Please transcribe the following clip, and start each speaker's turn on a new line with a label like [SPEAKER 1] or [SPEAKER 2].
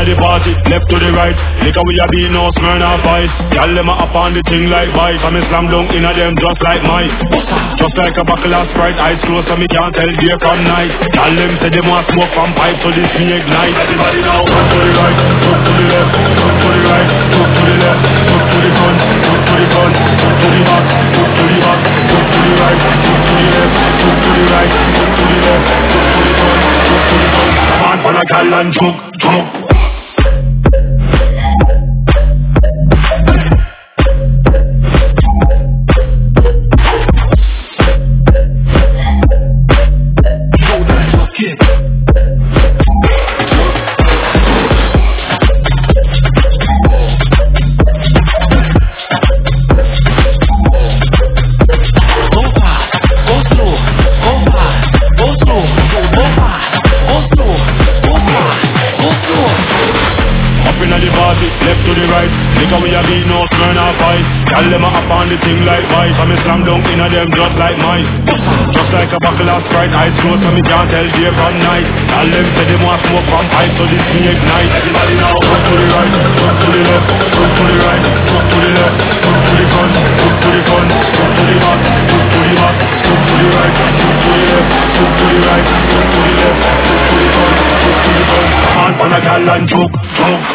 [SPEAKER 1] inna the party, left to the right. Liquor we a be no smell no fight. Y'all them a up on the thing like bite. So me slam down inna them just like mine. Just like a buckle of Sprite, eyes closed so me can't tell day from night. Y'all them say them want smoke from pipe, so this me ignite. Everybody now, look to the right, look to the left, look to the right, look to the left, look to the front, look to the front, look to the back, look to the back, look to the right, look to the left, look to the right, look to the left, look to the front, look to the front. Come on, for a gal and jump, jump. Left to the right, liquor we a be no smell no fight. Y'all them a up on the thing like bite. So me slam down inna them just like mine. Just like a buckle of Sprite, eyes closed so me can't tell day from night. Y'all them say them want smoke from pipe, so this me ignite. Everybody now, look to the right, look to the left, look to the right, look to the left, look to the front, look to the front, look to the back, look to the back, look to the right, look to the left, look to the right, look to the left, look to the front, look to the front. Come on, for a gal and choke, choke.